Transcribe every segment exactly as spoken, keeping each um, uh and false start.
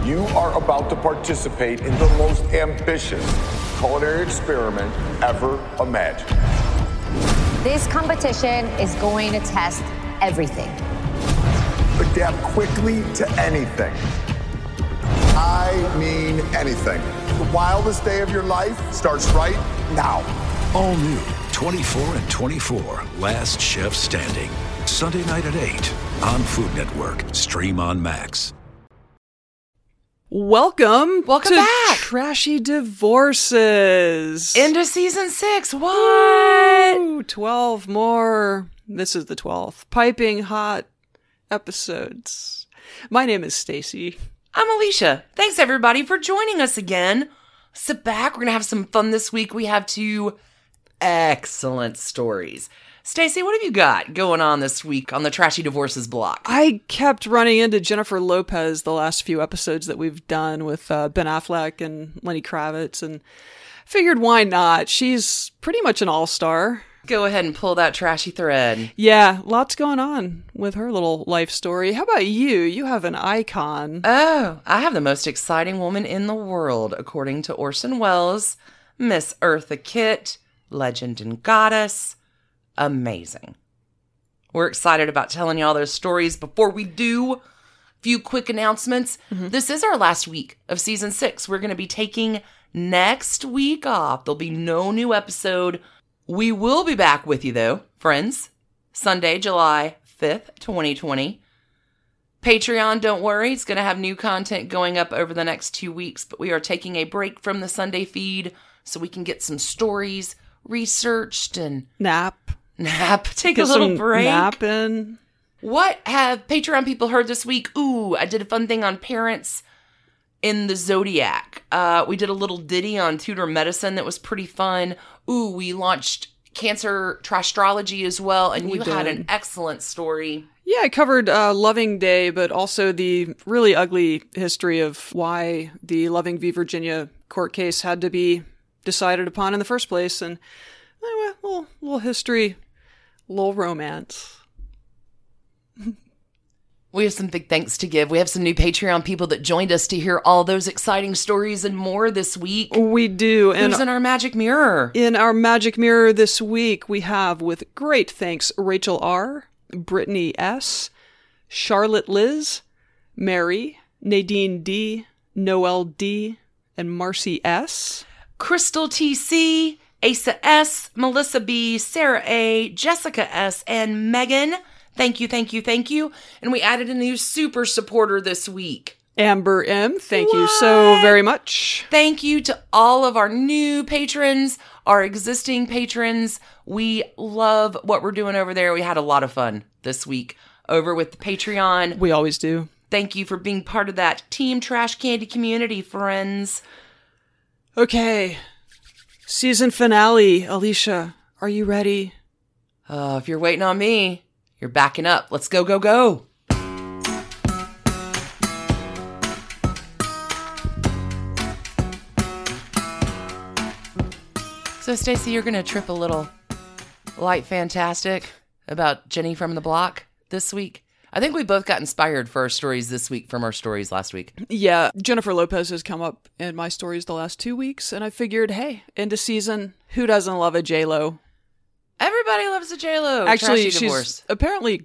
You are about to participate in the most ambitious culinary experiment ever imagined. This competition is going to test everything. Adapt quickly to anything. I mean anything. The wildest day of your life starts right now. All new twenty-four and twenty-four, Last Chef Standing. Sunday night at eight on Food Network. Stream on Max. Welcome, Welcome to back. Trashy Divorces. Into season six. What? Ooh, twelve more. This is the twelfth. Piping hot episodes. My name is Stacy. I'm Alicia. Thanks everybody for joining us again. Sit back. We're going to have some fun this week. We have two excellent stories. Stacy, what have you got going on this week on the Trashy Divorces block? I kept running into Jennifer Lopez the last few episodes that we've done with uh, Ben Affleck and Lenny Kravitz, and figured why not? She's pretty much an all-star. Go ahead and pull that trashy thread. Yeah, lots going on with her little life story. How about you? You have an icon. Oh, I have the most exciting woman in the world, according to Orson Welles, Miss Eartha Kitt, legend and goddess. Amazing. We're excited about telling you all those stories. Before we do, a few quick announcements. Mm-hmm. This is our last week of season six. We're going to be taking next week off. There'll be no new episode. We will be back with you, though, friends. Sunday, July fifth, twenty twenty. Patreon, don't worry. It's going to have new content going up over the next two weeks, but we are taking a break from the Sunday feed so we can get some stories researched and... Nap. Nap. Take Get a little some break. Napping. What have Patreon people heard this week? Ooh, I did a fun thing on parents in the Zodiac. Uh, we did a little ditty on Tudor medicine that was pretty fun. Ooh, we launched Cancer Trastrology as well, and We you did. had an excellent story. Yeah, I covered uh, Loving Day, but also the really ugly history of why the Loving v. Virginia court case had to be decided upon in the first place. And anyway, little, little history, little romance. We have some big thanks to give. We have some new Patreon people that joined us to hear all those exciting stories and more this week. We do. And Who's in our magic mirror? in our magic mirror this week, we have, with great thanks, Rachel R., Brittany S., Charlotte Liz, Mary, Nadine D., Noelle D., and Marcy S., Crystal T C, Asa S, Melissa B, Sarah A, Jessica S, and Megan. Thank you, thank you, thank you. And we added a new super supporter this week. Amber M., thank you so very much. Thank you to all of our new patrons, our existing patrons. We love what we're doing over there. We had a lot of fun this week over with the Patreon. We always do. Thank you for being part of that Team Trash Candy community, friends. Okay. Season finale. Alicia, are you ready? Uh, if you're waiting on me, you're backing up. Let's go, go, go. So, Stacey, you're going to trip a little light fantastic about Jenny from the Block this week. I think we both got inspired for our stories this week from our stories last week. Yeah, Jennifer Lopez has come up in my stories the last two weeks, and I figured, hey, into season, who doesn't love a J-Lo? Everybody loves a J-Lo. Actually, Trashy she's divorce. apparently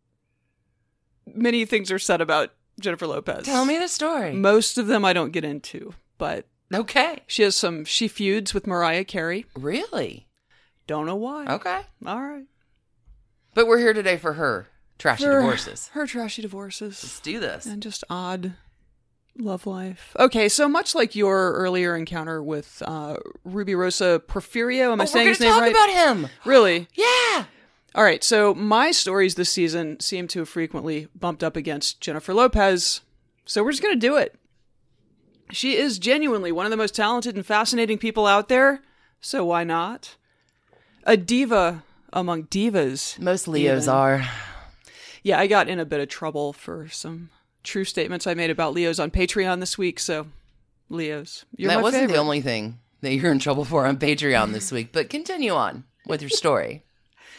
many things are said about Jennifer Lopez. Tell me the story. Most of them I don't get into, but Okay. she has some, she feuds with Mariah Carey. Really? Don't know why. Okay. All right. But we're here today for her trashy Her- divorces. Her trashy divorces. Let's do this. And just odd love life. Okay, so much like your earlier encounter with uh, Ruby Rosa Porfirio, am I Oh, saying we're his gonna name talk right? about him. Really? Yeah. All right, so my stories this season seem to have frequently bumped up against Jennifer Lopez, so we're just going to do it. She is genuinely one of the most talented and fascinating people out there, so why not? A diva among divas. Most Leos even. are. Yeah, I got in a bit of trouble for some true statements I made about Leos on Patreon this week, so Leos, you're that my wasn't favorite. the only thing that you're in trouble for on Patreon this week, but continue on with your story.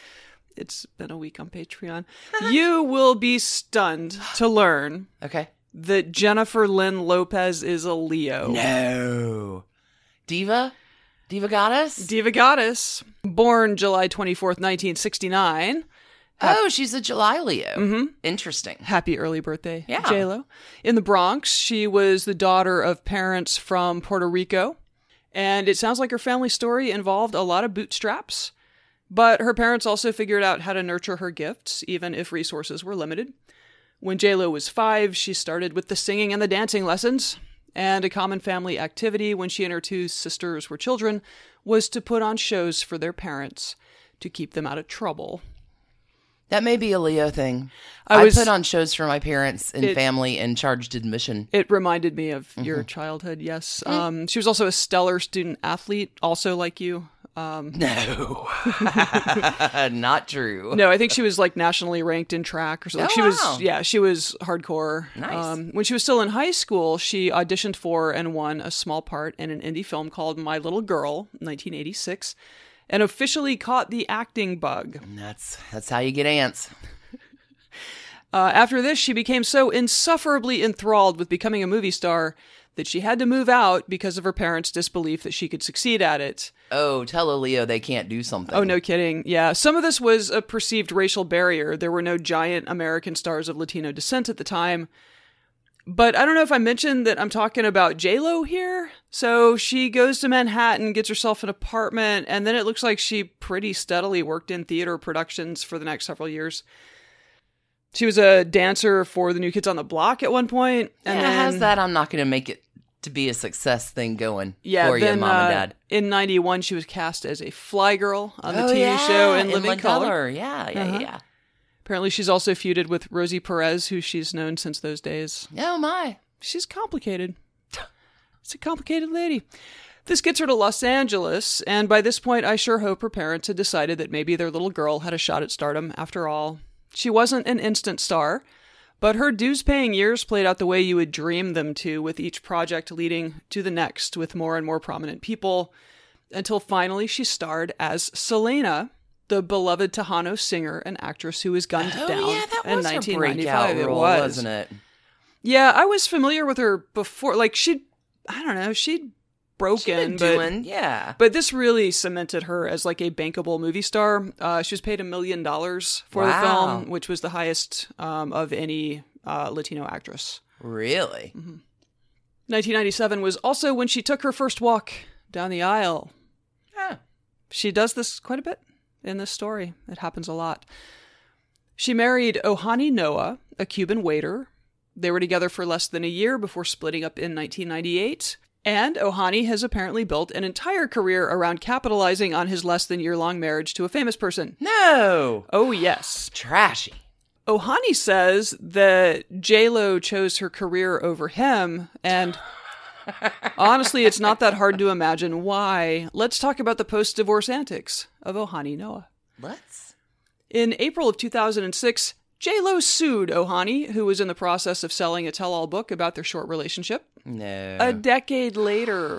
It's been a week on Patreon. You will be stunned to learn Okay. that Jennifer Lynn Lopez is a Leo. No. Diva? Diva goddess? Diva goddess. Born July twenty-fourth, nineteen sixty-nine. Oh, she's a July Leo. Mm-hmm. Interesting. Happy early birthday, Yeah. J-Lo. In the Bronx, she was the daughter of parents from Puerto Rico. And it sounds like her family story involved a lot of bootstraps. But her parents also figured out how to nurture her gifts, even if resources were limited. When J-Lo was five, she started with the singing and the dancing lessons. And a common family activity when she and her two sisters were children was to put on shows for their parents to keep them out of trouble. That may be a Leo thing. I I, was- put on shows for my parents and It- family and charged admission. It reminded me of your childhood, yes. Um, she was also a stellar student athlete, also like you. Um, No. Not true. no, I think she was like nationally ranked in track or something. Oh, she wow. was, yeah, she was hardcore. Nice. Um, when she was still in high school, she auditioned for and won a small part in an indie film called My Little Girl, nineteen eighty-six, and officially caught the acting bug. And that's that's how you get ants. Uh, after this, she became so insufferably enthralled with becoming a movie star that she had to move out because of her parents' disbelief that she could succeed at it. Oh, tell a Leo they can't do something. Oh, no kidding. Yeah, some of this was a perceived racial barrier. There were no giant American stars of Latino descent at the time. But I don't know if I mentioned that I'm talking about J-Lo here. So she goes to Manhattan, gets herself an apartment, and then it looks like she pretty steadily worked in theater productions for the next several years. She was a dancer for the New Kids on the Block at one point. And yeah, then, how's that? I'm not going to make it to be a success thing going Yeah, for then, you, Mom uh, and Dad. in ninety-one, she was cast as a fly girl on the oh, T V yeah, show In Living Living Color. Yeah, yeah, Uh-huh. yeah. Apparently, she's also feuded with Rosie Perez, who she's known since those days. Oh, my. She's complicated. It's a complicated lady. This gets her to Los Angeles, and by this point, I sure hope her parents had decided that maybe their little girl had a shot at stardom after all. She wasn't an instant star, but her dues-paying years played out the way you would dream them to, with each project leading to the next with more and more prominent people, until finally she starred as Selena, the beloved Tejano singer and actress who was gunned Oh, down yeah, that in was her nineteen breakout ninety-five. It role, was. wasn't it? Yeah, I was familiar with her before. Like, she'd, I don't know, she'd broken, She's been but, doing, yeah. but this really cemented her as like a bankable movie star. Uh, she was paid a million dollars for Wow. the film, which was the highest um, of any uh, Latino actress. Really? nineteen ninety-seven was also when she took her first walk down the aisle. Yeah. She does this quite a bit in this story. It happens a lot. She married Ohani Noah, a Cuban waiter. They were together for less than a year before splitting up in nineteen ninety-eight. And Ohani has apparently built an entire career around capitalizing on his less than year-long marriage to a famous person. No. Oh, yes. Trashy. Ohani says that J-Lo chose her career over him, and honestly, it's not that hard to imagine why. Let's talk about the post-divorce antics of Ohani Noah. Let's. In April of two thousand six, J-Lo sued Ohani, who was in the process of selling a tell-all book about their short relationship. No. A decade later,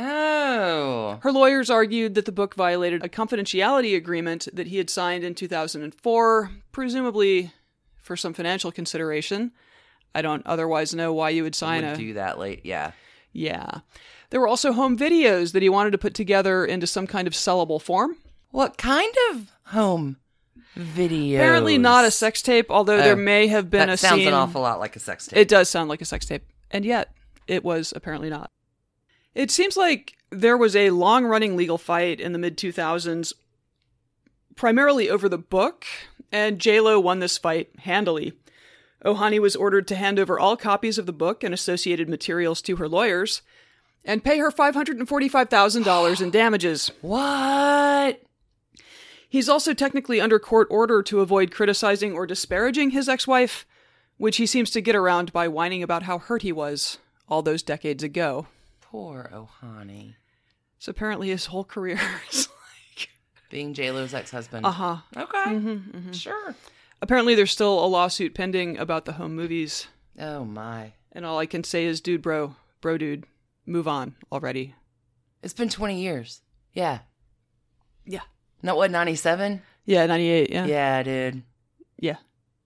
no. her lawyers argued that the book violated a confidentiality agreement that he had signed in two thousand four, presumably for some financial consideration. I don't otherwise know why you would sign Would a... do that late, yeah. Yeah. There were also home videos that he wanted to put together into some kind of sellable form. What kind of home videos? Apparently not a sex tape, although there Oh, may have been that a sounds scene... an awful lot like a sex tape. It does sound like a sex tape. And yet, it was apparently not. It seems like there was a long-running legal fight in the mid two thousands, primarily over the book, and J-Lo won this fight handily. Ohani was ordered to hand over all copies of the book and associated materials to her lawyers, and pay her five hundred forty-five thousand dollars in damages. What? He's also technically under court order to avoid criticizing or disparaging his ex-wife, which he seems to get around by whining about how hurt he was all those decades ago. Poor Ohani. So apparently his whole career is like... Being J-Lo's ex-husband. Uh-huh. Okay. Mm-hmm, mm-hmm. Sure. Apparently there's still a lawsuit pending about the home movies. Oh, my. And all I can say is, dude, bro, bro, dude, move on already. It's been twenty years. Yeah. Yeah. Not what, ninety-seven? Yeah, ninety-eight, yeah. Yeah, dude. Yeah.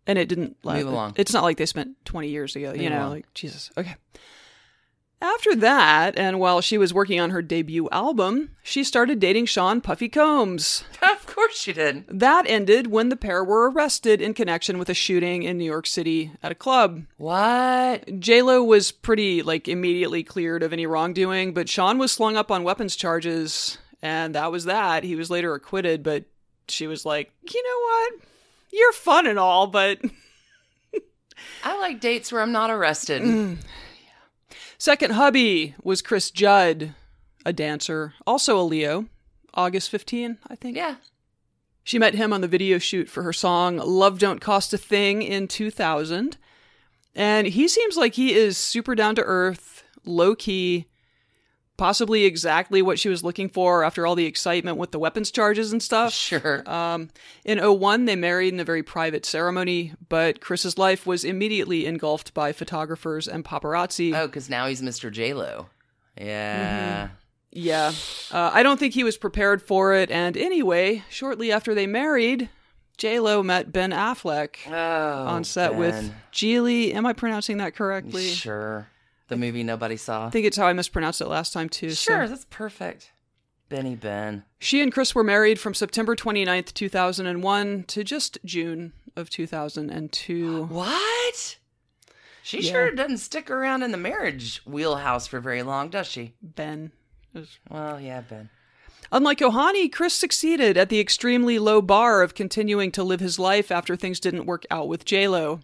And it didn't Move along. It's not like they spent twenty years ago, you Move know, along. like Jesus. Okay. After that, and while she was working on her debut album, she started dating Sean Puffy Combs. Of course she did. That ended when the pair were arrested in connection with a shooting in New York City at a club. What? J-Lo was pretty, like, immediately cleared of any wrongdoing, but Sean was slung up on weapons charges, and that was that. He was later acquitted, but she was like, you know what? You're fun and all, but... I like dates where I'm not arrested. Mm. Second hubby was Chris Judd, a dancer, also a Leo, August fifteenth, I think. Yeah. She met him on the video shoot for her song Love Don't Cost a Thing in two thousand. And he seems like he is super down to earth, low key, possibly exactly what she was looking for after all the excitement with the weapons charges and stuff. Sure. Um, in oh one, they married in a very private ceremony, but Chris's life was immediately engulfed by photographers and paparazzi. Oh, because now he's Mister J-Lo. Yeah. Yeah. Uh, I don't think he was prepared for it. And anyway, shortly after they married, J-Lo met Ben Affleck Oh, on set Ben. with Geely. Am I pronouncing that correctly? Sure. The movie nobody saw. I think it's how I mispronounced it last time, too. Sure, So. that's perfect. Benny Ben. She and Chris were married from September twenty-ninth, two thousand one to just June of two thousand two. What? She Yeah. sure doesn't stick around in the marriage wheelhouse for very long, does she? Ben. was- Well, yeah, Ben. Unlike Ohani, Chris succeeded at the extremely low bar of continuing to live his life after things didn't work out with J-Lo.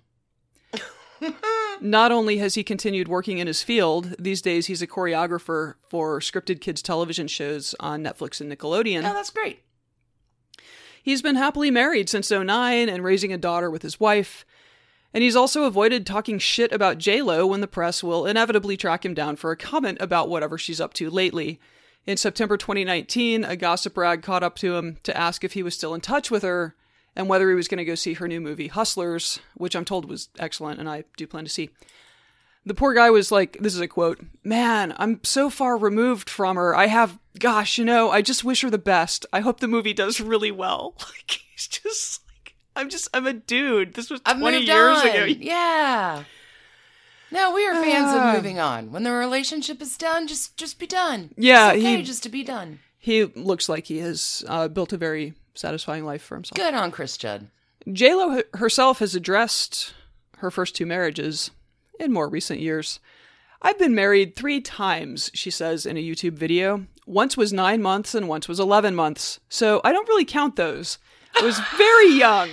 Not only has he continued working in his field, these days he's a choreographer for scripted kids television shows on Netflix and Nickelodeon. Oh, that's great. He's been happily married since oh nine and raising a daughter with his wife. And he's also avoided talking shit about J-Lo when the press will inevitably track him down for a comment about whatever she's up to lately. In September twenty nineteen, a gossip rag caught up to him to ask if he was still in touch with her and whether he was going to go see her new movie, Hustlers, which I'm told was excellent and I do plan to see. The poor guy was like, this is a quote, "Man, I'm so far removed from her. I have, gosh, you know, I just wish her the best. I hope the movie does really well." Like, he's just like, I'm just, I'm a dude. This was I've twenty moved years on. ago. Yeah. No, we are fans Ah. of moving on. When the relationship is done, just just be done. Yeah, it's okay he- just to be done. He looks like he has uh, built a very satisfying life for himself. Good on Chris Judd. J-Lo h- herself has addressed her first two marriages in more recent years. "I've been married three times," she says in a YouTube video. "Once was nine months and once was eleven months. So I don't really count those. I was very young."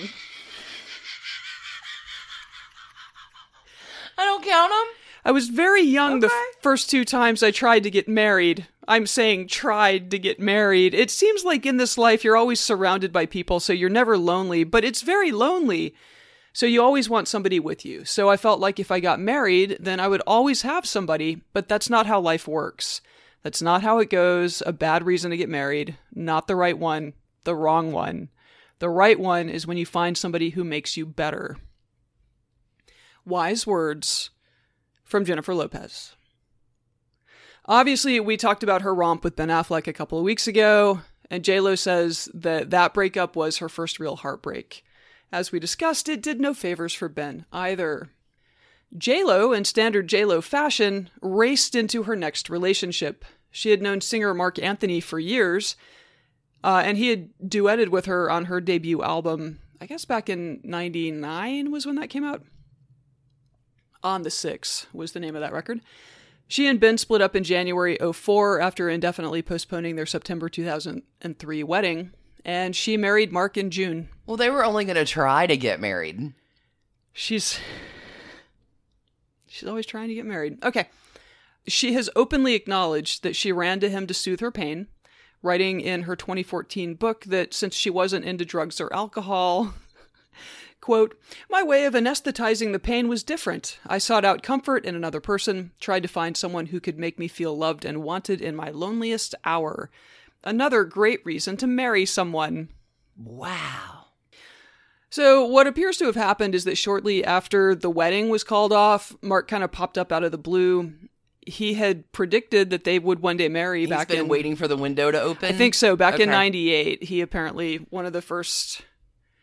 I don't count them. I was very young the Okay. f- first two times I tried to get married. I'm saying tried to get married. It seems like in this life you're always surrounded by people, so you're never lonely, but it's very lonely. So you always want somebody with you. So I felt like if I got married, then I would always have somebody, but that's not how life works. That's not how it goes. A bad reason to get married. Not the right one. The wrong one. The right one is when you find somebody who makes you better. Wise words from Jennifer Lopez. Obviously, we talked about her romp with Ben Affleck a couple of weeks ago, and J-Lo says that that breakup was her first real heartbreak. As we discussed, it did no favors for Ben either. J-Lo, in standard J-Lo fashion, raced into her next relationship. She had known singer Mark Anthony for years, uh, and he had duetted with her on her debut album, I guess back in ninety-nine was when that came out. On the Six was the name of that record. She and Ben split up in January oh four after indefinitely postponing their September two thousand three wedding, and she married Mark in June. Well, they were only going to try to get married. She's she's always trying to get married. Okay. She has openly acknowledged that she ran to him to soothe her pain, writing in her twenty fourteen book that since she wasn't into drugs or alcohol, quote, "My way of anesthetizing the pain was different. I sought out comfort in another person, tried to find someone who could make me feel loved and wanted in my loneliest hour. Another great reason to marry someone." Wow. So what appears to have happened is that shortly after the wedding was called off, Mark kind of popped up out of the blue. He had predicted that they would one day marry. He's back been in, waiting for the window to open. I think so. Back in Okay. ninety-eight, he apparently, one of the first...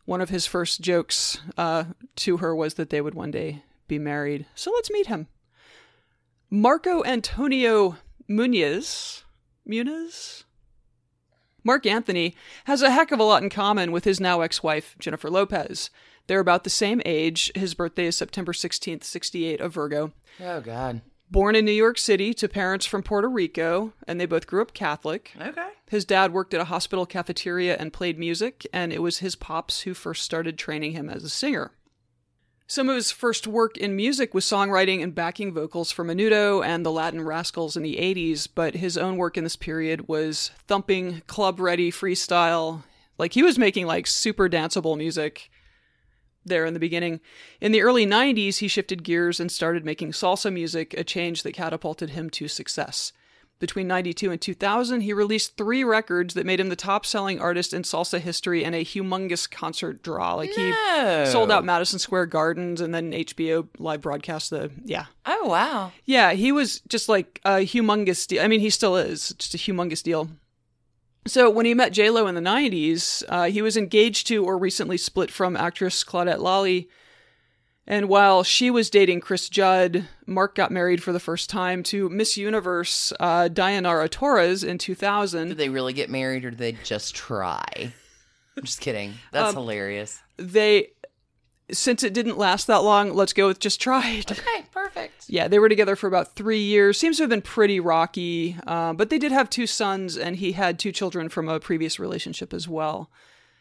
One of his first jokes uh, to her was that they would one day be married. So let's meet him. Marco Antonio Muniz. Muniz? Mark Anthony has a heck of a lot in common with his now ex-wife, Jennifer Lopez. They're about the same age. His birthday is September sixteenth, sixty-eight, of Virgo. Oh, God. Born in New York City to parents from Puerto Rico, and they both grew up Catholic. Okay. His dad worked at a hospital cafeteria and played music, and it was his pops who first started training him as a singer. Some of his first work in music was songwriting and backing vocals for Menudo and the Latin Rascals in the eighties, but his own work in this period was thumping, club-ready freestyle. Like, he was making, like, super danceable music there in the beginning. In the early nineties, he shifted gears and started making salsa music, a change that catapulted him to success. Between ninety-two and two thousand, he released three records that made him the top-selling artist in salsa history and a humongous concert draw. Like, he No. sold out Madison Square Gardens and then H B O live broadcast the, yeah. Oh, wow. Yeah, he was just like a humongous deal. I mean, he still is. Just a humongous deal. So when he met J-Lo in the nineties, uh, he was engaged to or recently split from actress Claudette Lally. And while she was dating Chris Judd, Mark got married for the first time to Miss Universe uh, Dayanara Torres in two thousand. Did they really get married or did they just try? I'm just kidding. That's Um, hilarious. They, since it didn't last that long, let's go with just tried. Okay, perfect. Yeah, they were together for about three years. Seems to have been pretty rocky, uh, but they did have two sons, and he had two children from a previous relationship as well.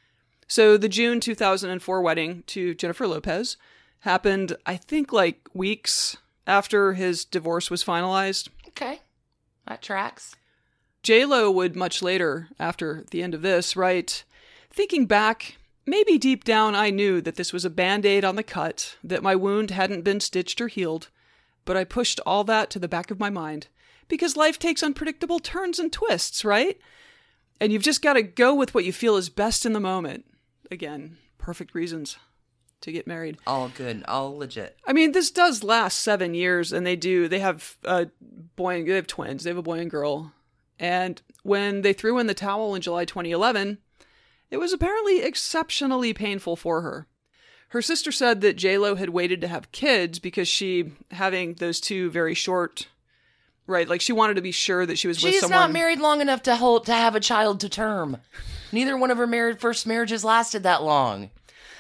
So the June two thousand four wedding to Jennifer Lopez happened, I think, like weeks after his divorce was finalized. Okay, that tracks. J-Lo would much later, after the end of this, write, "Thinking back, maybe deep down I knew that this was a Band-Aid on the cut, that my wound hadn't been stitched or healed, but I pushed all that to the back of my mind, because life takes unpredictable turns and twists, right? And you've just got to go with what you feel is best in the moment." Again, perfect reasons to get married. All good, all legit. I mean, this does last seven years, and they do. They have a boy and they have twins. They have a boy and girl. And when they threw in the towel in July twenty eleven, it was apparently exceptionally painful for her. Her sister said that J-Lo had waited to have kids because she, having those two very short, right, like she wanted to be sure that she was with She's someone. not married long enough to hold to have a child to term. Neither one of her married first marriages lasted that long.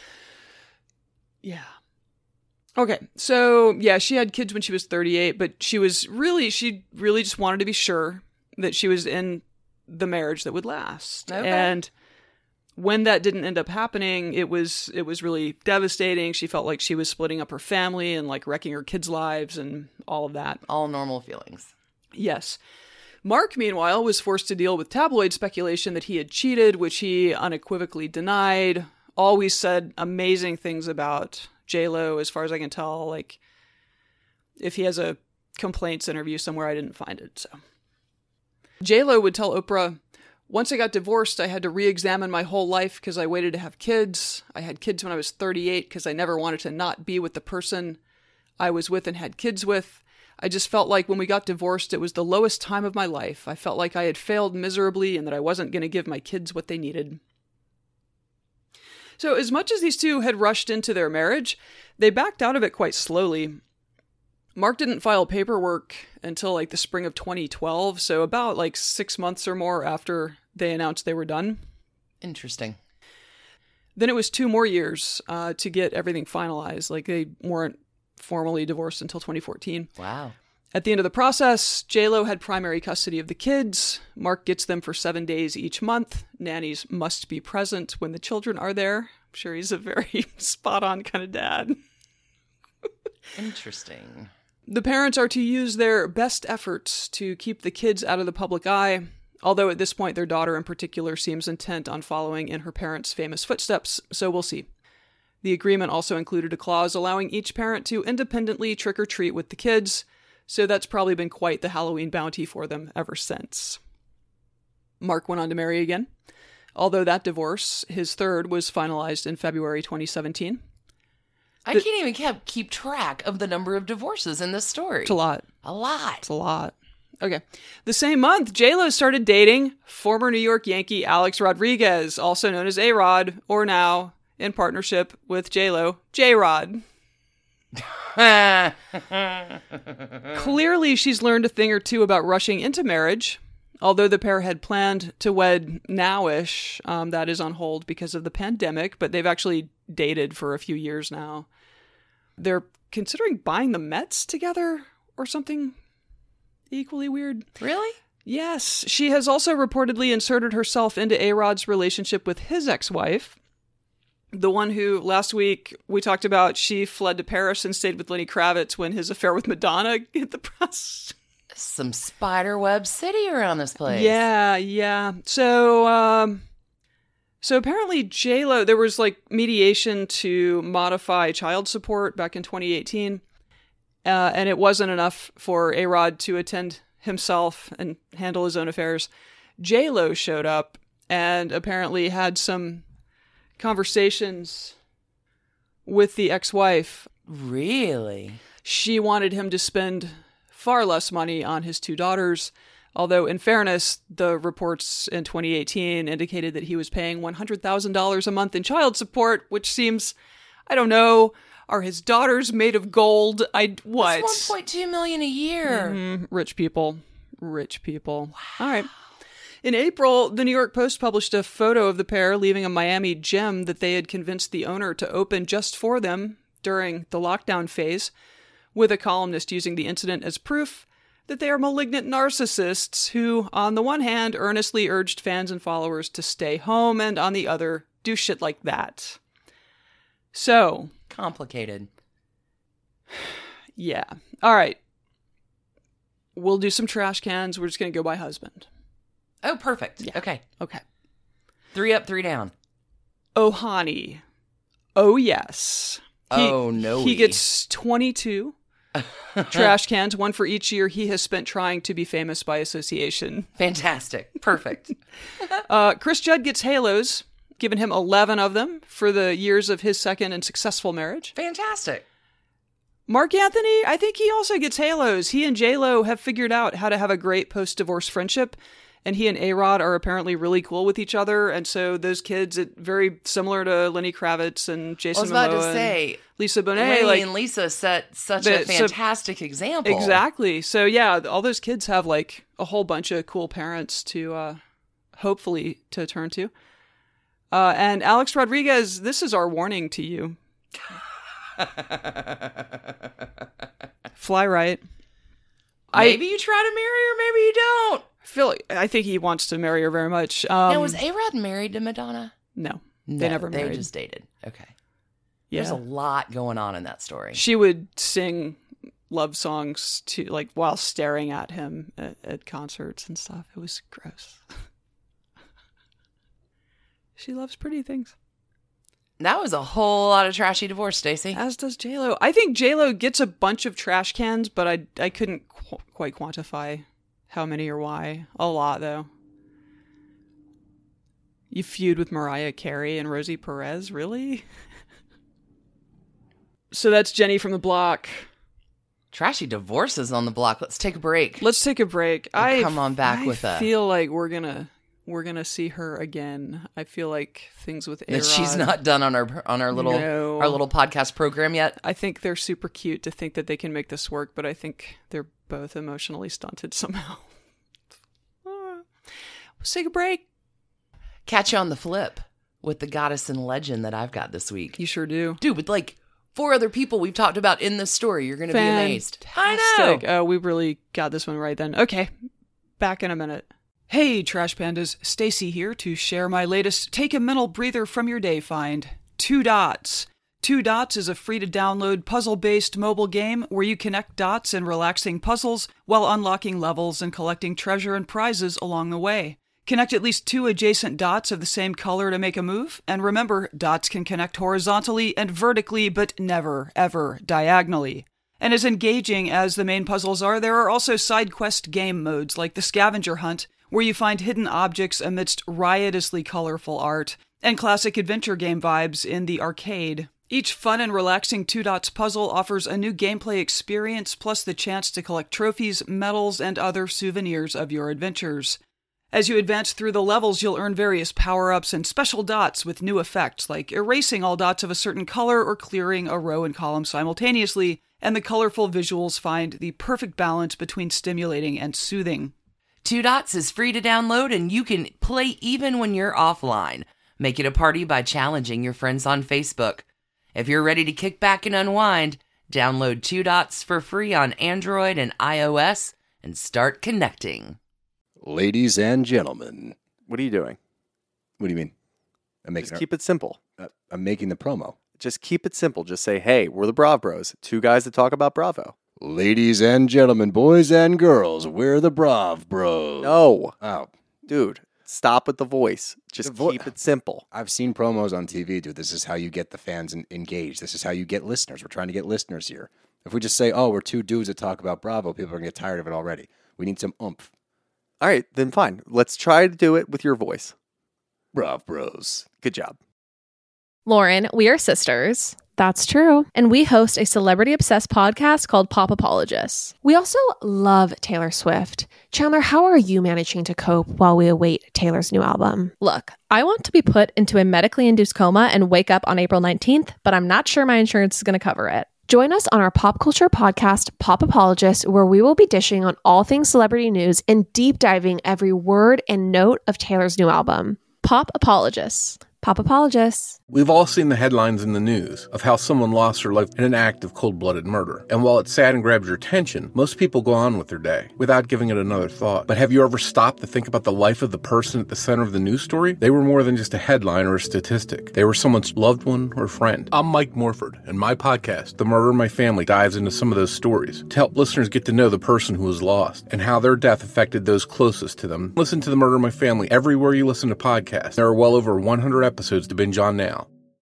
Yeah. Okay, so yeah, she had kids when she was thirty-eight, but she was really, she really just wanted to be sure that she was in the marriage that would last. Okay. And when that didn't end up happening, it was it was really devastating. She felt like she was splitting up her family and like wrecking her kids' lives and all of that. All normal feelings. Yes. Mark, meanwhile, was forced to deal with tabloid speculation that he had cheated, which he unequivocally denied. Always said amazing things about J-Lo, as far as I can tell. Like, if he has a complaints interview somewhere, I didn't find it. So J-Lo would tell Oprah, "Once I got divorced, I had to re-examine my whole life because I waited to have kids. I had kids when I was thirty-eight because I never wanted to not be with the person I was with and had kids with. I just felt like when we got divorced, it was the lowest time of my life. I felt like I had failed miserably and that I wasn't going to give my kids what they needed." So as much as these two had rushed into their marriage, they backed out of it quite slowly. Mark didn't file paperwork until like the spring of twenty twelve, so about like six months or more after they announced they were done. Interesting. Then it was two more years uh, to get everything finalized. Like, they weren't formally divorced until twenty fourteen. Wow. At the end of the process, J-Lo had primary custody of the kids. Mark gets them for seven days each month. Nannies must be present when the children are there. I'm sure he's a very spot-on kind of dad. Interesting. The parents are to use their best efforts to keep the kids out of the public eye, although at this point their daughter in particular seems intent on following in her parents' famous footsteps, so we'll see. The agreement also included a clause allowing each parent to independently trick-or-treat with the kids, so that's probably been quite the Halloween bounty for them ever since. Mark went on to marry again, although that divorce, his third, was finalized in February twenty seventeen. I The- can't even keep, keep track of the number of divorces in this story. It's a lot. A lot. It's a lot. Okay. The same month, J-Lo started dating former New York Yankee Alex Rodriguez, also known as A-Rod, or now in partnership with J-Lo, J-Rod. Clearly, she's learned a thing or two about rushing into marriage. Although the pair had planned to wed now-ish, um, that is on hold because of the pandemic, but they've actually dated for a few years now. They're considering buying the Mets together or something equally weird. Really? Yes. She has also reportedly inserted herself into A-Rod's relationship with his ex-wife, the one who last week we talked about. She fled to Paris and stayed with Lenny Kravitz when his affair with Madonna hit the press. Some spiderweb city around this place. Yeah, yeah. So, um, so apparently J-Lo, there was like mediation to modify child support back in twenty eighteen, uh, and it wasn't enough for A-Rod to attend himself and handle his own affairs. J-Lo showed up and apparently had some conversations with the ex-wife. Really? She wanted him to spend far less money on his two daughters, although in fairness, the reports in twenty eighteen indicated that he was paying one hundred thousand dollars a month in child support, which seems, I don't know, are his daughters made of gold? I what? That's one point two million dollars a year. Mm-hmm. Rich people. Rich people. Wow. All right. In April, the New York Post published a photo of the pair leaving a Miami gym that they had convinced the owner to open just for them during the lockdown phase, with a columnist using the incident as proof that they are malignant narcissists who, on the one hand, earnestly urged fans and followers to stay home, and on the other, do shit like that. So. Complicated. Yeah. All right. We'll do some trash cans. We're just going to go by husband. Oh, perfect. Yeah. Okay. Okay. Three up, three down. Ohani. Oh, yes. He, oh, no. He gets twenty-two trash cans, one for each year he has spent trying to be famous by association. Fantastic. Perfect. uh, Chris Judd gets halos, given him eleven of them for the years of his second and successful marriage. Fantastic. Mark Anthony, I think he also gets halos. He and J-Lo have figured out how to have a great post-divorce friendship, and he and A-Rod are apparently really cool with each other, and so those kids, it, very similar to Lenny Kravitz and Jason Momoa. I was about to say, Lisa Bonet. Lenny like, and Lisa set such the, a fantastic so, example. Exactly. So yeah, all those kids have like a whole bunch of cool parents to uh, hopefully to turn to. Uh, and Alex Rodriguez, this is our warning to you. Fly right. Maybe I, you try to marry her, maybe you don't. I feel like, I think he wants to marry her very much. Um, now, was A-Rod married to Madonna? No, no, they never married. They just dated. Okay. Yeah. There's a lot going on in that story. She would sing love songs to like while staring at him at, at concerts and stuff. It was gross. She loves pretty things. That was a whole lot of trashy divorce, Stacey. As does J-Lo. I think J-Lo gets a bunch of trash cans, but I I couldn't qu- quite quantify how many or why. A lot, though. You feud with Mariah Carey and Rosie Perez? Really? So that's Jenny from the block. Trashy divorces on the block. Let's take a break. Let's take a break. We'll I come on back I with a. feel like we're gonna we're gonna see her again. I feel like things with A-Rod. That she's not done on our on our little No. our little podcast program yet. I think they're super cute to think that they can make this work, but I think they're both emotionally stunted somehow. Let's take a break. Catch you on the flip with the goddess and legend that I've got this week. You sure do. Dude, with like four other people we've talked about in this story. You're going to be amazed. I Fantastic. know. Oh, we really got this one right then. Okay, back in a minute. Hey, Trash Pandas. Stacy here to share my latest Take a Mental Breather from Your Day find. Two Dots. Two Dots is a free-to-download puzzle-based mobile game where you connect dots in relaxing puzzles while unlocking levels and collecting treasure and prizes along the way. Connect at least two adjacent dots of the same color to make a move, and remember, dots can connect horizontally and vertically, but never, ever diagonally. And as engaging as the main puzzles are, there are also side quest game modes like the Scavenger Hunt, where you find hidden objects amidst riotously colorful art, and classic adventure game vibes in the arcade. Each fun and relaxing Two Dots puzzle offers a new gameplay experience, plus the chance to collect trophies, medals, and other souvenirs of your adventures. As you advance through the levels, you'll earn various power-ups and special dots with new effects, like erasing all dots of a certain color or clearing a row and column simultaneously, and the colorful visuals find the perfect balance between stimulating and soothing. Two Dots is free to download, and you can play even when you're offline. Make it a party by challenging your friends on Facebook. If you're ready to kick back and unwind, download Two Dots for free on Android and iOS and start connecting. Ladies and gentlemen. What are you doing? What do you mean? I'm making Just keep it simple. uh, I'm making the promo. Just keep it simple. Just say, hey, we're the Brav Bros. Two guys that talk about Bravo. Ladies and gentlemen, boys and girls, we're the Brav Bros. No. Oh, Dude, stop with the voice. Just The vo- keep it simple. I've seen promos on T V, dude. This is how you get the fans en- engaged. This is how you get listeners. We're trying to get listeners here. If we just say, oh, we're two dudes that talk about Bravo, people are going to get tired of it already. We need some oomph. All right, then fine. Let's try to do it with your voice. Brav Bros. Good job. Lauren, we are sisters. That's true. And we host a celebrity-obsessed podcast called Pop Apologists. We also love Taylor Swift. Chandler, how are you managing to cope while we await Taylor's new album? Look, I want to be put into a medically induced coma and wake up on April nineteenth, but I'm not sure my insurance is going to cover it. Join us on our pop culture podcast, Pop Apologists, where we will be dishing on all things celebrity news and deep diving every word and note of Taylor's new album. Pop Apologists. Pop Apologists. We've all seen the headlines in the news of how someone lost their life in an act of cold-blooded murder. And while it's sad and grabs your attention, most people go on with their day without giving it another thought. But have you ever stopped to think about the life of the person at the center of the news story? They were more than just a headline or a statistic. They were someone's loved one or friend. I'm Mike Morford, and my podcast, The Murder in My Family, dives into some of those stories to help listeners get to know the person who was lost and how their death affected those closest to them. Listen to The Murder in My Family everywhere you listen to podcasts. There are well over one hundred episodes to binge on now.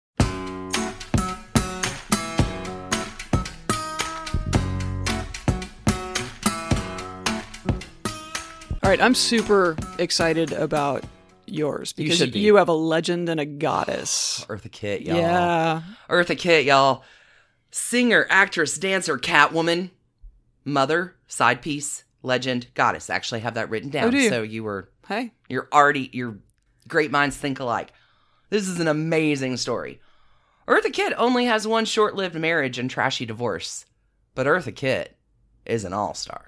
All right, I'm super excited about yours because should be. you have a legend and a goddess. Eartha Kitt, y'all. Yeah. Eartha Kitt, y'all. Singer, actress, dancer, Catwoman, mother, side piece, legend, goddess. Actually have that written down. Oh, do you? So you were, Hey. you're already, your great minds think alike. This is an amazing story. Eartha Kitt only has one short-lived marriage and trashy divorce, but Eartha Kitt is an all-star.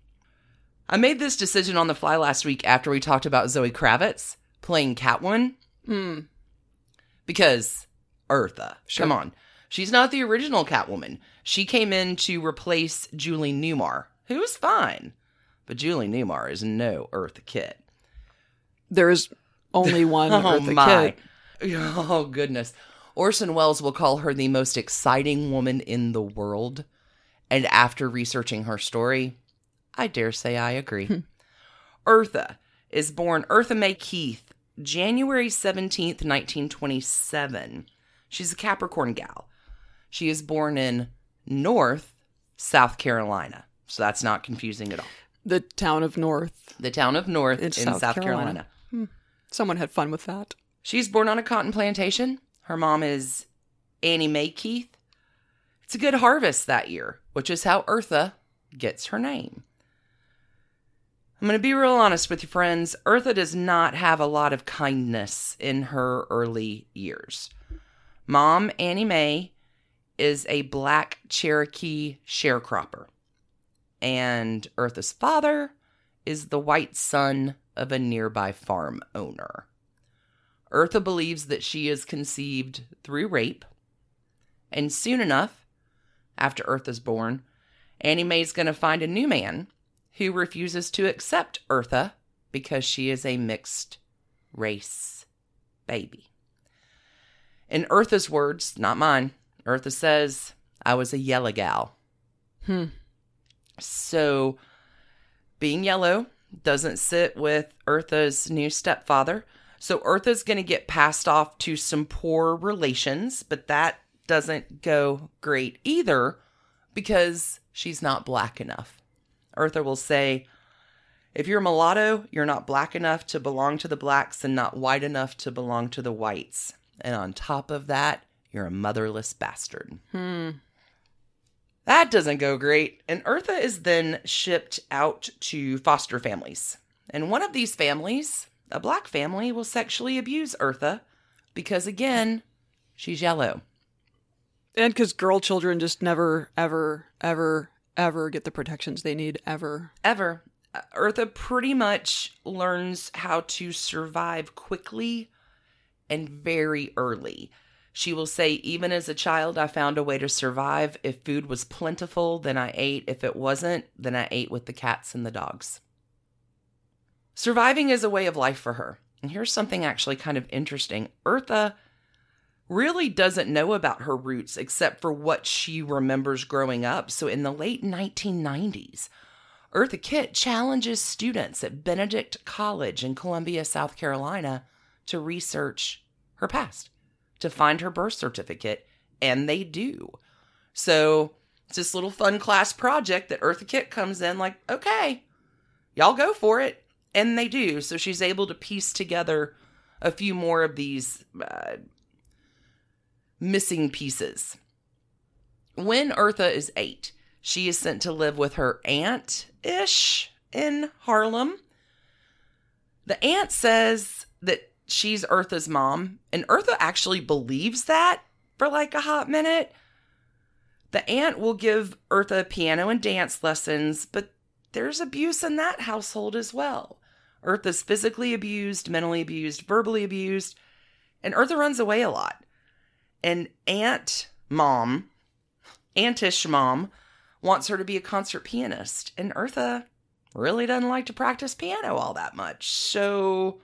I made this decision on the fly last week after we talked about Zoe Kravitz playing Catwoman. Hmm. Because Eartha, Sure. come on. She's not the original Catwoman. She came in to replace Julie Newmar, who was fine. But Julie Newmar is no Eartha Kitt. There is only one Oh Eartha my. Kitt. Oh, goodness. Orson Welles will call her the most exciting woman in the world. And after researching her story, I dare say I agree. Eartha is born Eartha Mae Keith, January seventeenth, nineteen twenty-seven. She's a Capricorn gal. She is born in North, South Carolina. So that's not confusing at all. The town of North. The town of North in, In South, South Carolina. Carolina. Someone had fun with that. She's born on a cotton plantation. Her mom is Annie Mae Keith. It's a good harvest that year, which is how Eartha gets her name. I'm going to be real honest with you, friends. Eartha does not have a lot of kindness in her early years. Mom, Annie Mae, is a black Cherokee sharecropper. And Eartha's father is the white son of a nearby farm owner. Eartha believes that she is conceived through rape. And soon enough, after Eartha's born, Annie Mae's going to find a new man who refuses to accept Eartha because she is a mixed race baby. In Eartha's words, not mine, Eartha says, I was a yellow gal. Hmm. So, being yellow doesn't sit with Eartha's new stepfather. So, Eartha's going to get passed off to some poor relations, but that doesn't go great either because she's not black enough. Eartha will say, if you're mulatto, you're not black enough to belong to the blacks and not white enough to belong to the whites. And on top of that, you're a motherless bastard. Hmm. That doesn't go great. And Eartha is then shipped out to foster families. And one of these families, a black family, will sexually abuse Eartha because, again, she's yellow. And because girl children just never, ever, ever, ever get the protections they need, ever. Ever. Eartha pretty much learns how to survive quickly and very early. She will say, even as a child, I found a way to survive. If food was plentiful, then I ate. If it wasn't, then I ate with the cats and the dogs. Surviving is a way of life for her. And here's something actually kind of interesting. Eartha really doesn't know about her roots except for what she remembers growing up. So in the late nineteen nineties, Eartha Kitt challenges students at Benedict College in Columbia, South Carolina, to research her past, to find her birth certificate, and they do. So it's this little fun class project that Eartha Kitt comes in like, okay, y'all go for it. And they do. So she's able to piece together a few more of these uh, missing pieces. When Eartha is eight, she is sent to live with her aunt-ish in Harlem. The aunt says that she's Eartha's mom, and Eartha actually believes that for like a hot minute. The aunt will give Eartha piano and dance lessons, but there's abuse in that household as well. Eartha's physically abused, mentally abused, verbally abused, and Eartha runs away a lot. And aunt mom, auntish mom, wants her to be a concert pianist, and Eartha really doesn't like to practice piano all that much. So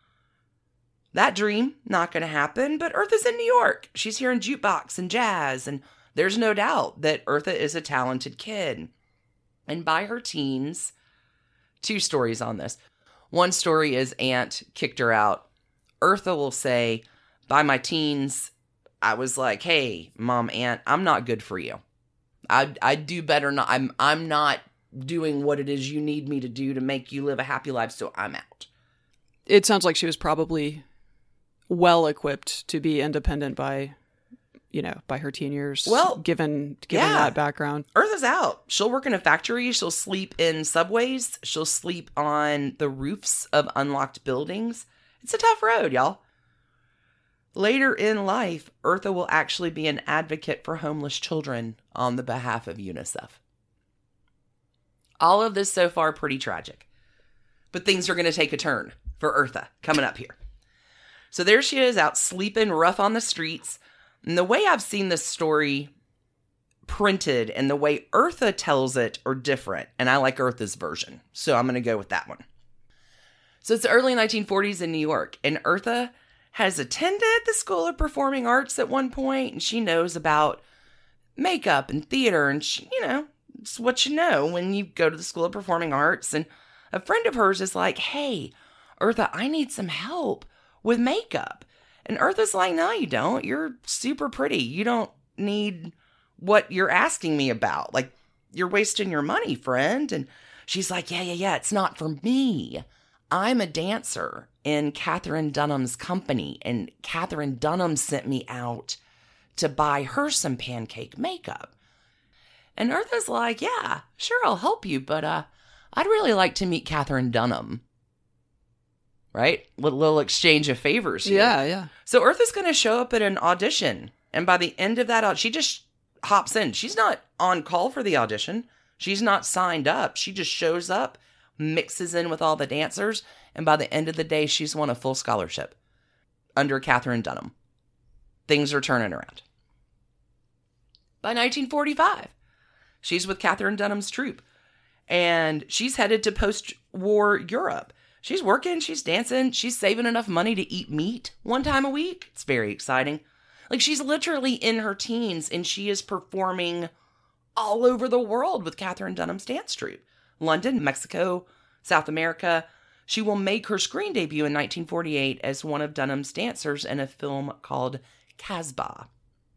that dream, not going to happen, but Eartha's in New York. She's hearing jukebox and jazz, and there's no doubt that Eartha is a talented kid. And by her teens, two stories on this. One story is aunt kicked her out. Eartha will say, by my teens, I was like, hey, mom, aunt, I'm not good for you. I I do better not. I'm I'm not doing what it is you need me to do to make you live a happy life, so I'm out. It sounds like she was probably well equipped to be independent by, you know, by her teen years. Well, given given yeah. that background. Eartha's out. She'll work in a factory. She'll sleep in subways. She'll sleep on the roofs of unlocked buildings. It's a tough road, y'all. Later in life, Eartha will actually be an advocate for homeless children on the behalf of UNICEF. All of this so far pretty tragic. But things are going to take a turn for Eartha coming up here. So there she is out sleeping rough on the streets. And the way I've seen this story printed and the way Eartha tells it are different. And I like Eartha's version. So I'm going to go with that one. So it's the early nineteen forties in New York. And Eartha has attended the School of Performing Arts at one point, and she knows about makeup and theater, and she, you know, it's what you know when you go to the School of Performing Arts. And a friend of hers is like, hey, Eartha, I need some help with makeup. And Eartha's like, no, you don't. You're super pretty. You don't need what you're asking me about. Like, you're wasting your money, friend. And she's like, yeah, yeah, yeah, it's not for me. I'm a dancer in Catherine Dunham's company, and Catherine Dunham sent me out to buy her some pancake makeup. And Eartha's like, yeah, sure, I'll help you, but uh, I'd really like to meet Catherine Dunham. Right? Little, little exchange of favors here. Yeah, yeah. So Eartha's going to show up at an audition, and by the end of that, she just hops in. She's not on call for the audition. She's not signed up. She just shows up, mixes in with all the dancers, and by the end of the day, she's won a full scholarship under Catherine Dunham. Things are turning around. By nineteen forty-five, she's with Catherine Dunham's troupe, and she's headed to post-war Europe. She's working, she's dancing, she's saving enough money to eat meat one time a week. It's very exciting. Like, she's literally in her teens, and she is performing all over the world with Catherine Dunham's dance troupe. London, Mexico, South America. She will make her screen debut in nineteen forty-eight as one of Dunham's dancers in a film called Casbah.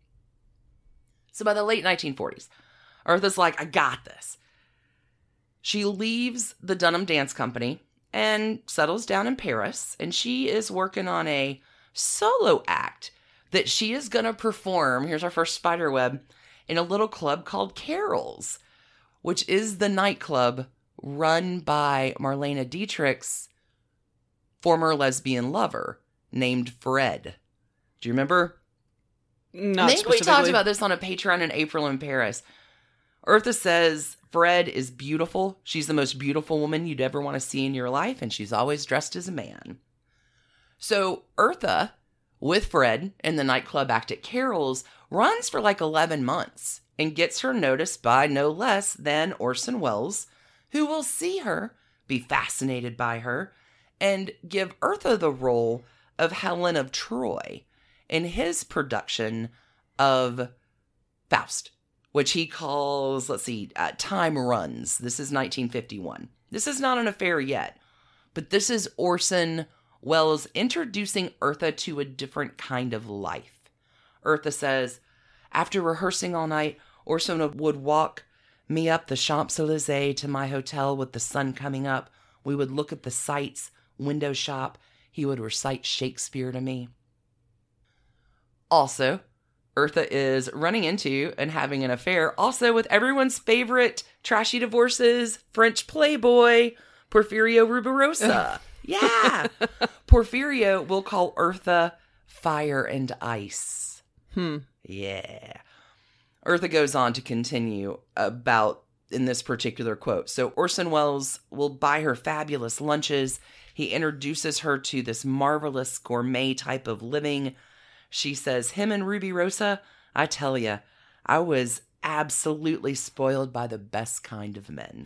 So by the late nineteen forties, Eartha's like, I got this. She leaves the Dunham Dance Company and settles down in Paris, and she is working on a solo act that she is going to perform, here's our first spiderweb, in a little club called Carol's, which is the nightclub run by Marlene Dietrich's former lesbian lover named Fred. Do you remember? Not I think we talked about this on a Patreon in April in Paris. Eartha says Fred is beautiful. She's the most beautiful woman you'd ever want to see in your life, and she's always dressed as a man. So Eartha, with Fred in the nightclub act at Carol's, runs for like eleven months and gets her noticed by no less than Orson Welles, who will see her, be fascinated by her, and give Eartha the role of Helen of Troy in his production of Faust, which he calls, let's see, uh, Time Runs. This is nineteen fifty-one. This is not an affair yet, but this is Orson Welles introducing Eartha to a different kind of life. Eartha says, after rehearsing all night, Orson would walk me up the Champs-Élysées to my hotel with the sun coming up. We would look at the sights, window shop. He would recite Shakespeare to me. Also, Eartha is running into and having an affair also with everyone's favorite trashy divorces, French playboy, Porfirio Rubirosa. Yeah. Porfirio will call Eartha fire and ice. Hmm. Yeah. Eartha goes on to continue about in this particular quote. So Orson Welles will buy her fabulous lunches. He introduces her to this marvelous gourmet type of living. She says, him and Rubirosa, I tell ya, I was absolutely spoiled by the best kind of men.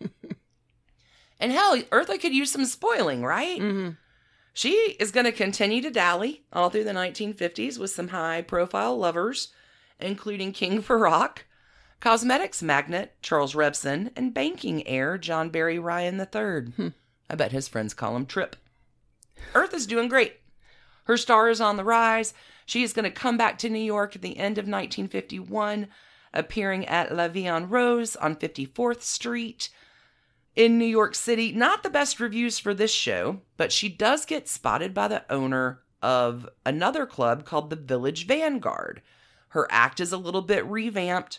And hell, Eartha could use some spoiling, right? Mm-hmm. She is going to continue to dally all through the nineteen fifties with some high-profile lovers, including King Farouk, cosmetics magnate Charles Revson, and banking heir John Barry Ryan the third. Hmm. I bet his friends call him Trip. Eartha's doing great. Her star is on the rise. She is going to come back to New York at the end of nineteen fifty-one, appearing at La Vie en Rose on fifty-fourth Street in New York City. Not the best reviews for this show, but she does get spotted by the owner of another club called the Village Vanguard. Her act is a little bit revamped,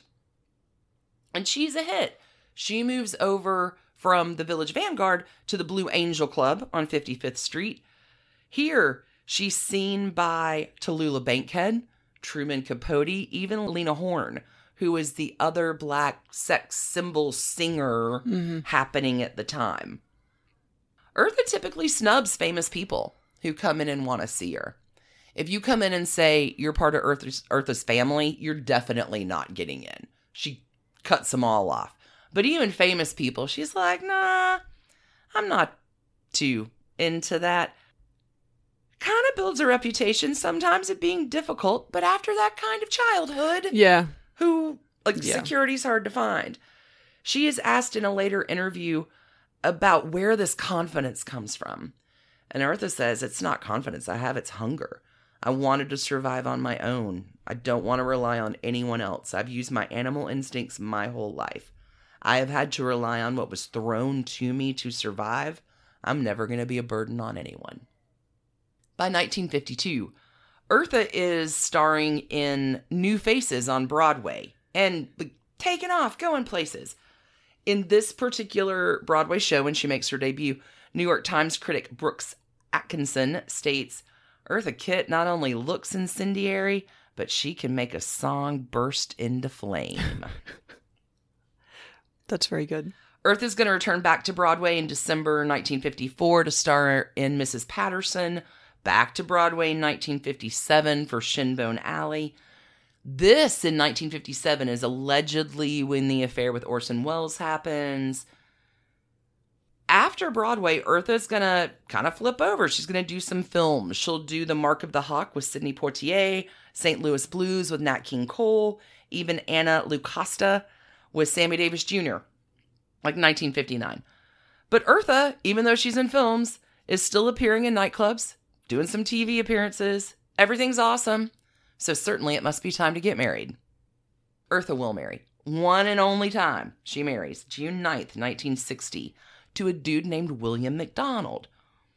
and she's a hit. She moves over from the Village Vanguard to the Blue Angel Club on fifty-fifth Street. Here, she's seen by Tallulah Bankhead, Truman Capote, even Lena Horne, who is the other black sex symbol singer mm-hmm. happening at the time. Eartha typically snubs famous people who come in and want to see her. If you come in and say you're part of Eartha's, Eartha's family, you're definitely not getting in. She cuts them all off. But even famous people, she's like, nah, I'm not too into that. Kind of builds a reputation sometimes of being difficult, but after that kind of childhood, yeah, who, like, yeah. security's hard to find. She is asked in a later interview about where this confidence comes from. And Eartha says, it's not confidence I have, it's hunger. I wanted to survive on my own. I don't want to rely on anyone else. I've used my animal instincts my whole life. I have had to rely on what was thrown to me to survive. I'm never going to be a burden on anyone. By nineteen fifty-two, Eartha is starring in New Faces on Broadway and like, taking off, going places. In this particular Broadway show, when she makes her debut, New York Times critic Brooks Atkinson states, Eartha Kitt not only looks incendiary, but she can make a song burst into flame. That's very good. Eartha's going to return back to Broadway in December nineteen fifty-four to star in Missus Patterson, back to Broadway in nineteen fifty-seven for Shinbone Alley. This, in nineteen fifty-seven, is allegedly when the affair with Orson Welles happens. After Broadway, Eartha's going to kind of flip over. She's going to do some films. She'll do The Mark of the Hawk with Sidney Poitier, Saint Louis Blues with Nat King Cole, even Anna Lucasta with Sammy Davis Junior, like nineteen fifty-nine. But Eartha, even though she's in films, is still appearing in nightclubs, doing some T V appearances. Everything's awesome. So certainly it must be time to get married. Eartha will marry. One and only time she marries, June ninth, nineteen sixty, to a dude named William McDonald.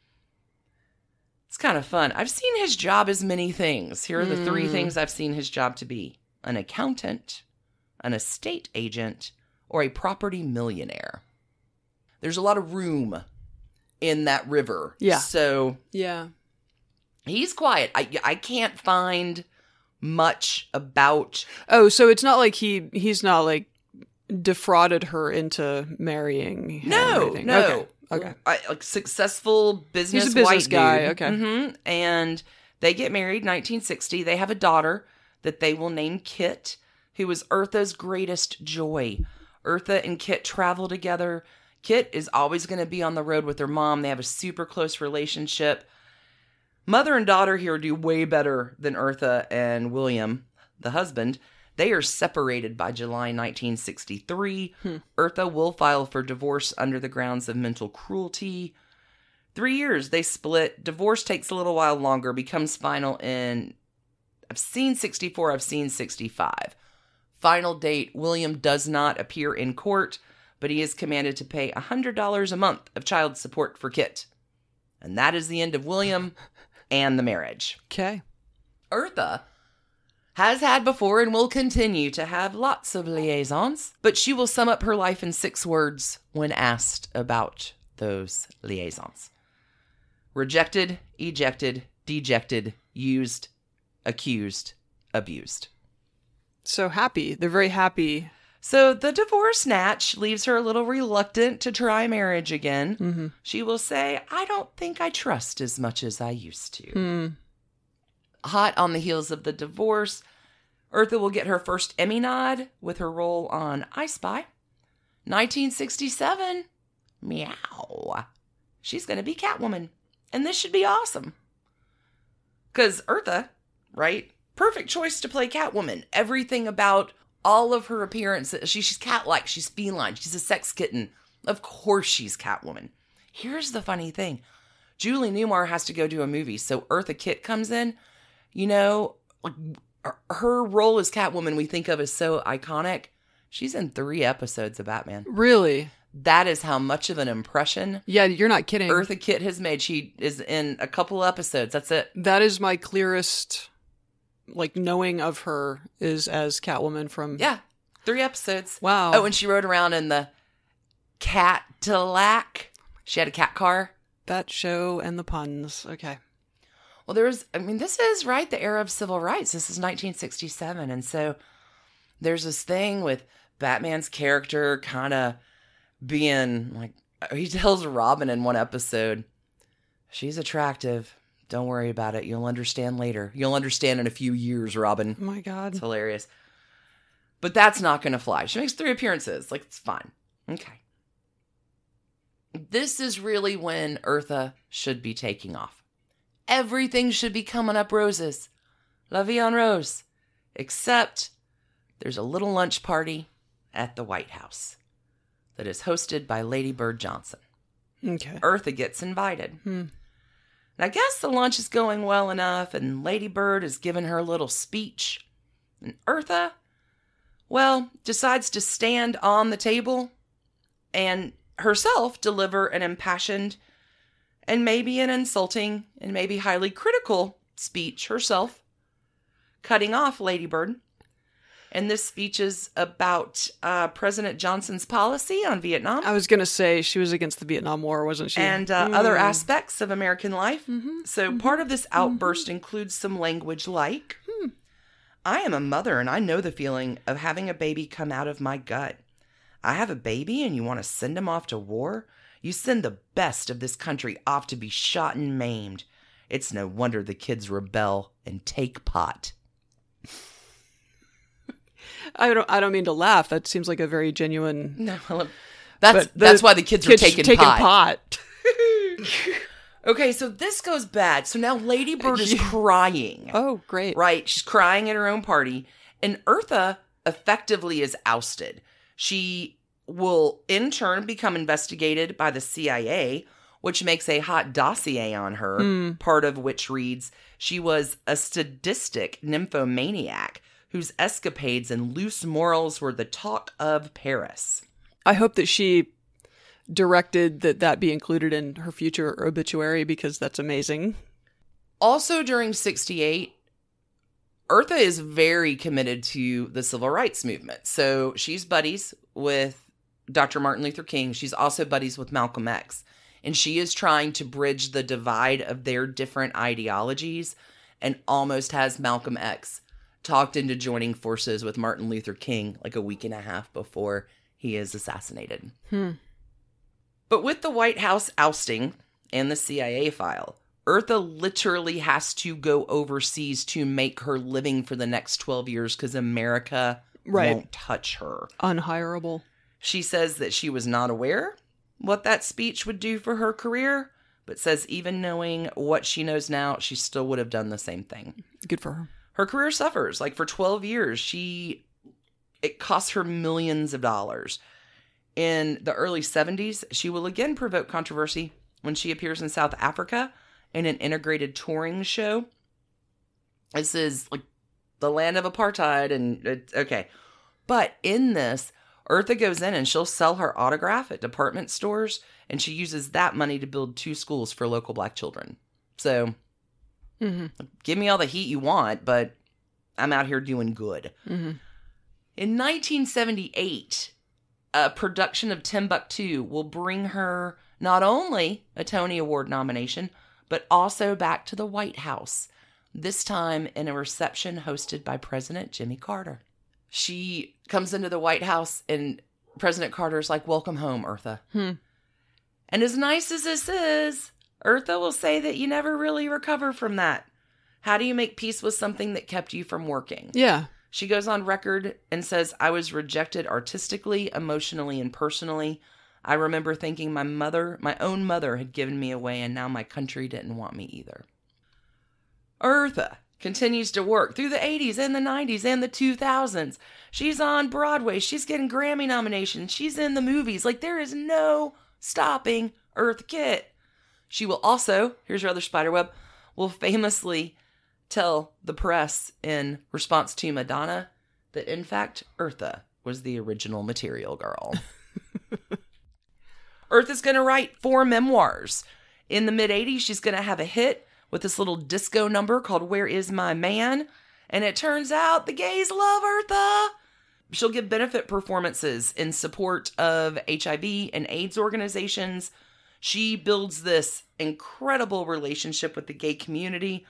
It's kind of fun. I've seen his job as many things. Here are the mm. three things I've seen his job to be. An accountant, an estate agent, or a property millionaire. there's a lot of room in that river. Yeah. So Yeah. he's quiet. I, I can't find much about. Oh, so it's not like he he's not like defrauded her into marrying him or No, anything. no. Okay. Okay. I, like successful business He's a business white guy, dude. okay. hmm And they get married nineteen sixty. They have a daughter that they will name Kit, who is Eartha's greatest joy. Eartha and Kit travel together. Kit is always going to be on the road with her mom. They have a super close relationship. Mother and daughter here do way better than Eartha and William, the husband. They are separated by July nineteen sixty-three. Hmm. Eartha will file for divorce under the grounds of mental cruelty. Three years, they split. Divorce takes a little while longer, becomes final in, I've seen sixty-four, I've seen sixty-five. Final date, William does not appear in court, but he is commanded to pay one hundred dollars a month of child support for Kit. And that is the end of William and the marriage. Okay. Eartha has had before and will continue to have lots of liaisons, but she will sum up her life in six words when asked about those liaisons. Rejected, ejected, dejected, used, accused, abused. So happy. They're very happy. So the divorce snatch leaves her a little reluctant to try marriage again. Mm-hmm. She will say, I don't think I trust as much as I used to. Hmm. Hot on the heels of the divorce, Eartha will get her first Emmy nod with her role on I Spy. nineteen sixty-seven, meow. She's going to be Catwoman. And this should be awesome. Because Eartha, right? Perfect choice to play Catwoman. Everything about all of her appearance, she, she's cat-like, she's feline, she's a sex kitten. Of course she's Catwoman. Here's the funny thing. Julie Newmar has to go do a movie, so Eartha Kitt comes in. You know, like her role as Catwoman we think of as so iconic. She's in three episodes of Batman. Really? That is how much of an impression Yeah, you're not kidding. Eartha Kitt has made. She is in a couple episodes. That's it. That is my clearest, like, knowing of her is as Catwoman from... Yeah, three episodes. Wow. Oh, and she rode around in the Cadillac. She had a cat car. That show and the puns. Okay. Well, there was, I mean, this is, right, the era of civil rights. This is nineteen sixty-seven. And so there's this thing with Batman's character kind of being like, he tells Robin in one episode, she's attractive. Don't worry about it. You'll understand later. You'll understand in a few years, Robin. Oh my God. It's hilarious. But that's not going to fly. She makes three appearances. Like, it's fine. Okay. This is really when Eartha should be taking off. Everything should be coming up roses. La vie en rose. Except there's a little lunch party at the White House that is hosted by Lady Bird Johnson. Okay. Eartha gets invited. Hmm. And I guess the lunch is going well enough, and Lady Bird has given her little speech. And Eartha, well, decides to stand on the table and herself deliver an impassioned and maybe an insulting and maybe highly critical speech herself, cutting off Lady Bird. And this speech is about uh, President Johnson's policy on Vietnam. I was going to say she was against the Vietnam War, wasn't she? And uh, Mm. other aspects of American life. Mm-hmm. So Mm-hmm. part of this outburst mm-hmm. includes some language like, hmm. I am a mother and I know the feeling of having a baby come out of my gut. I have a baby and you want to send him off to war? You send the best of this country off to be shot and maimed. It's no wonder the kids rebel and take pot. I don't. I don't mean to laugh. That seems like a very genuine. No, that's the that's why the kids, kids are taking, taking pot. pot. Okay, so this goes bad. So now Lady Bird is crying. Oh, great! Right, she's crying at her own party, and Eartha effectively is ousted. She will in turn become investigated by the C I A, which makes a hot dossier on her. Mm. Part of which reads she was a sadistic nymphomaniac whose escapades and loose morals were the talk of Paris. I hope that she directed that that be included in her future obituary because that's amazing. Also during sixty-eight, Eartha is very committed to the civil rights movement. So she's buddies with Doctor Martin Luther King. She's also buddies with Malcolm X. And she is trying to bridge the divide of their different ideologies and almost has Malcolm X talked into joining forces with Martin Luther King like a week and a half before he is assassinated. Hmm. But with the White House ousting and the C I A file, Eartha literally has to go overseas to make her living for the next twelve years because America right. won't touch her. Unhireable. She says that she was not aware what that speech would do for her career, but says even knowing what she knows now, she still would have done the same thing. Good for her. Her career suffers. Like for twelve years, she it costs her millions of dollars. In the early seventies, she will again provoke controversy when she appears in South Africa in an integrated touring show. This is like the land of apartheid and it, okay. But in this, Eartha goes in and she'll sell her autograph at department stores and she uses that money to build two schools for local black children. So mm-hmm. give me all the heat you want, but I'm out here doing good. Mm-hmm. In nineteen seventy-eight, a production of Timbuktu will bring her not only a Tony Award nomination, but also back to the White House, this time in a reception hosted by President Jimmy Carter. She comes into the White House and President Carter's like, welcome home, Eartha. Hmm. And as nice as this is, Eartha will say that you never really recover from that. How do you make peace with something that kept you from working? Yeah. She goes on record and says, I was rejected artistically, emotionally, and personally. I remember thinking my mother, my own mother had given me away and now my country didn't want me either. Eartha continues to work through the eighties and the nineties and the two thousands. She's on Broadway. She's getting Grammy nominations. She's in the movies. Like there is no stopping Eartha Kitt. She will also, here's your other spiderweb, will famously tell the press in response to Madonna that, in fact, Eartha was the original Material Girl. Eartha's going to write four memoirs. In the mid-eighties, she's going to have a hit with this little disco number called Where Is My Man? And it turns out the gays love Eartha. She'll give benefit performances in support of H I V and AIDS organizations. She builds this incredible relationship with the gay community.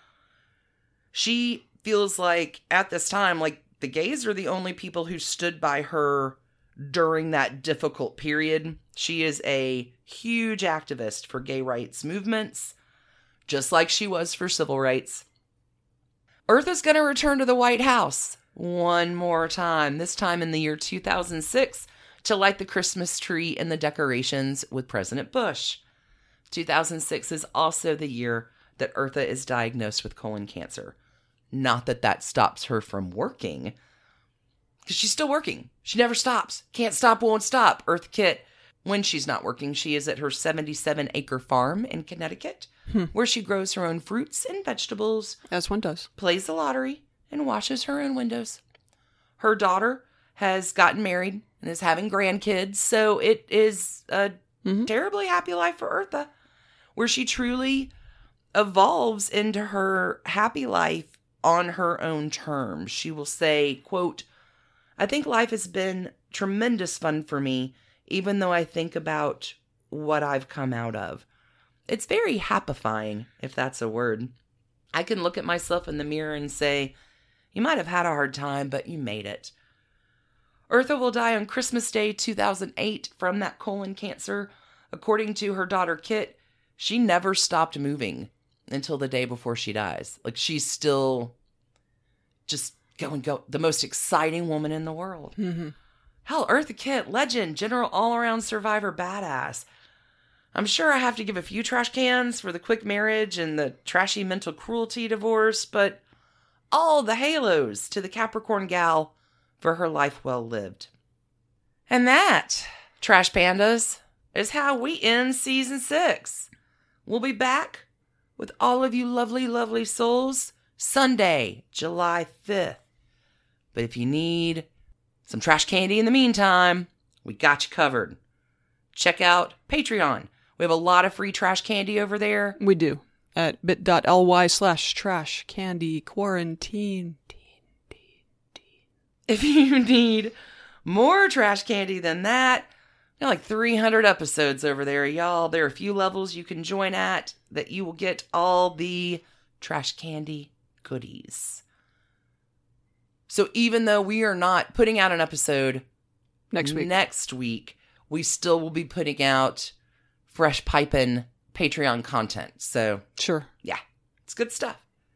She feels like at this time, like the gays are the only people who stood by her during that difficult period. She is a huge activist for gay rights movements, just like she was for civil rights. Eartha's going to return to the White House one more time, this time in the year two thousand six, to light the Christmas tree and the decorations with President Bush. two thousand six is also the year that Eartha is diagnosed with colon cancer. Not that that stops her from working, because she's still working. She never stops. Can't stop, won't stop. Eartha Kitt, when she's not working, she is at her seventy-seven acre farm in Connecticut, hmm. where she grows her own fruits and vegetables. As one does. Plays the lottery and washes her own windows. Her daughter has gotten married and is having grandkids, so it is a mm-hmm. terribly happy life for Eartha, where she truly evolves into her happy life on her own terms. She will say, quote, I think life has been tremendous fun for me, even though I think about what I've come out of. It's very happifying, if that's a word. I can look at myself in the mirror and say, you might have had a hard time, but you made it. Eartha will die on Christmas Day two thousand eight from that colon cancer. According to her daughter Kit, she never stopped moving until the day before she dies. Like, she's still just going, go, the most exciting woman in the world. Mm-hmm. Hell, Eartha Kitt, legend, general all-around survivor, badass. I'm sure I have to give a few trash cans for the quick marriage and the trashy mental cruelty divorce, but all the halos to the Capricorn gal for her life well lived. And that, Trash Pandas, is how we end season six. We'll be back with all of you lovely, lovely souls Sunday, July fifth. But if you need some trash candy in the meantime, we got you covered. Check out Patreon. We have a lot of free trash candy over there. We do. At bit.ly slash trash candy quarantine. If you need more trash candy than that, Got like three hundred episodes over there, y'all. There are a few levels you can join at that you will get all the Trash Candy goodies. So even though we are not putting out an episode Next week. Next week, we still will be putting out fresh piping Patreon content. So, Sure. yeah, it's good stuff.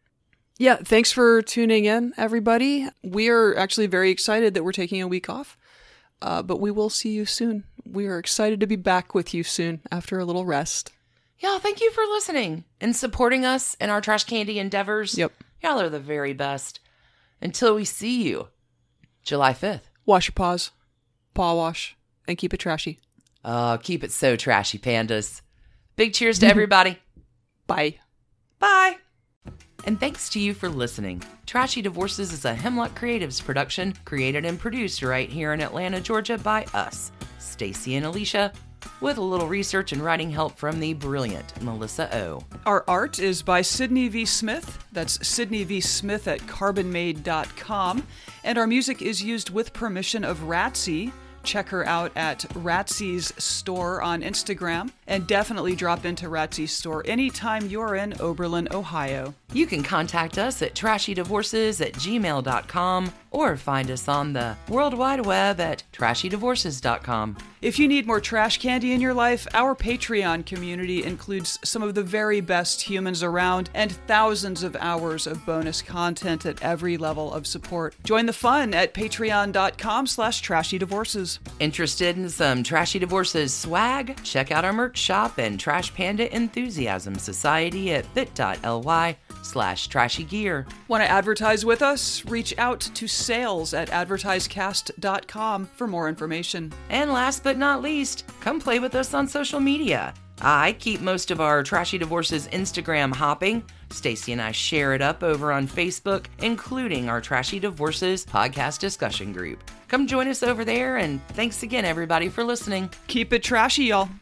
Yeah, thanks for tuning in, everybody. We are actually very excited that we're taking a week off, uh, but we will see you soon. We are excited to be back with you soon after a little rest. Y'all, thank you for listening and supporting us in our Trash Candy endeavors. Yep. Y'all are the very best. Until we see you, July fifth. Wash your paws, paw wash, and keep it trashy. Oh, keep it so trashy, pandas. Big cheers to everybody. Bye. Bye. And thanks to you for listening. Trashy Divorces is a Hemlock Creatives production, created and produced right here in Atlanta, Georgia by us, Stacy and Alicia, with a little research and writing help from the brilliant Melissa O. Our art is by Sydney V. Smith. That's Sydney V. Smith at carbon made dot com. And our music is used with permission of Ratsy. Check her out at Ratsy's store on Instagram, and definitely drop into Ratsy's store anytime you're in Oberlin, Ohio. You can contact us at trashy divorces at gmail dot com or find us on the World Wide Web at trashy divorces dot com. If you need more trash candy in your life, our Patreon community includes some of the very best humans around and thousands of hours of bonus content at every level of support. Join the fun at patreon dot com slash trashy divorces. Interested in some Trashy Divorces swag? Check out our merch shop and Trash Panda Enthusiasm Society at bit.ly slash trashy gear. Want to advertise with us? Reach out to sales at advertisecast dot com for more information. And last but not least, come play with us on social media. I keep most of our Trashy Divorces Instagram hopping. Stacy and I share it up over on Facebook, including our Trashy Divorces podcast discussion group. Come join us over there, and thanks again, everybody, for listening. Keep it trashy, y'all.